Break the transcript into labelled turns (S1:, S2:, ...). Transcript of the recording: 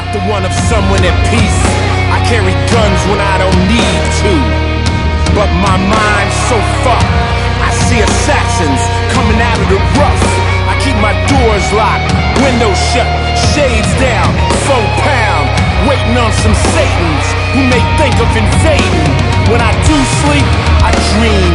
S1: the one of someone at peace. I carry guns when I don't need to, but my mind's so fucked. I see assassins coming out of the rough. I keep my doors locked, windows shut, shades down, 4 pound, waiting on some Satans who may think of invading. When I do sleep, I dream